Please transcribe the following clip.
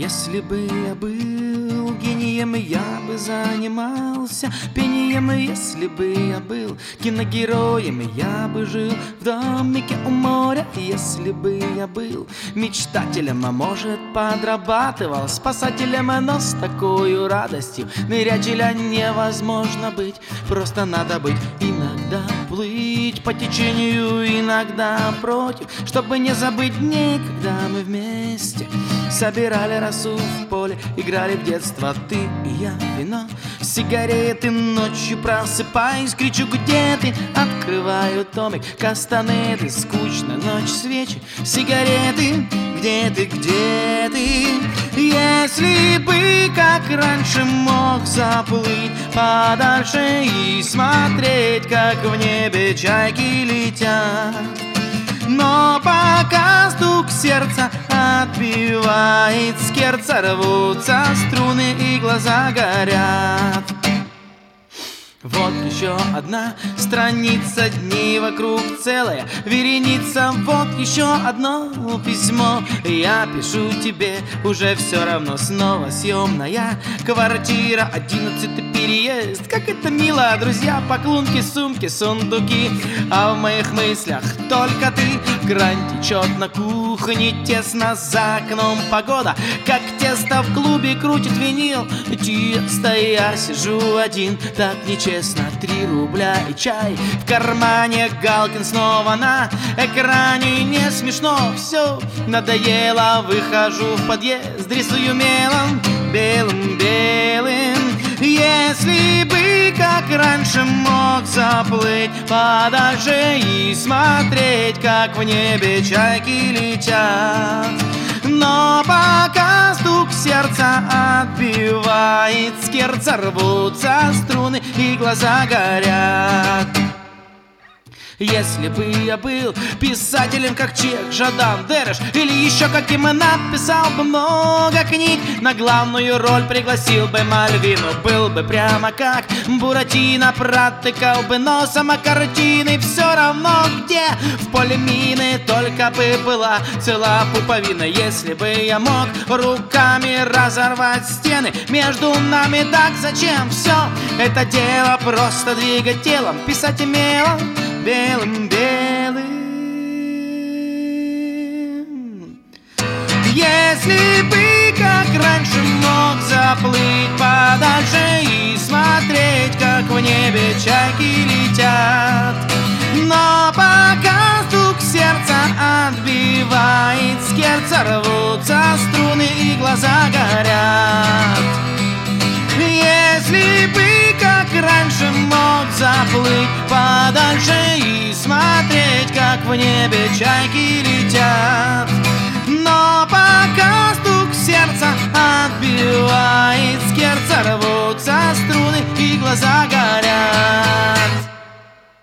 Если бы я был гением, я бы занимался пением. Если бы я был киногероем, я бы жил в домике у моря. Если бы я был мечтателем, а может подрабатывал спасателем, но с такой радостью нырятеля невозможно быть. Просто надо быть иногда плыть по течению, иногда против, чтобы не забыть дни, когда мы вместе собирали росу в поле, играли в детство ты и я, вино, сигареты. Ночью просыпаюсь, кричу: где ты? Открываю томик кастанеты. Скучно, ночь, свечи, сигареты. Где ты, где ты? Если бы, как раньше, мог заплыть подальше и смотреть, как в небе чайки летят. Но пока стук сердца отбивает скерца, рвутся струны и глаза горят. Вот еще одна страница, дней вокруг целая вереница. Вот еще одно письмо я пишу тебе, уже все равно. Снова съемная квартира, 11-й переезд. Как это мило, друзья, поклонки, сумки, сундуки. А в моих мыслях только ты. Грань течет на кухне, тесно, за окном погода, как тесто в клубе крутит винил. Тесто, я сижу один, так нечестно. 3 рубля и чай в кармане. Галкин снова на экране. Не смешно, все надоело. Выхожу в подъезд, рисую мелом белым-белым. Если бы, как раньше, мог заплыть подальше и смотреть, как в небе чайки летят. Но пока стук сердца отбивает скерца, рвутся струны и глаза горят. Если бы я был писателем, как Чех, Жадан, Дереш или еще каким, написал бы много книг, на главную роль пригласил бы Мальвину. Был бы прямо как Буратино, протыкал бы носом о картины. Все равно где, в поле мины, только бы была цела пуповина. Если бы я мог руками разорвать стены между нами, так зачем все это дело? Просто двигать телом, писать мелом белым-белым. Если бы, как раньше, мог заплыть подальше и смотреть, как в небе чайки летят. Но пока стук сердца отбивает скерца, рвутся струны и глаза горят. Если бы, как раньше, мог заплыть подальше и смотреть, как в небе чайки летят. Но пока стук сердца отбивает скерца, рвутся струны и глаза горят.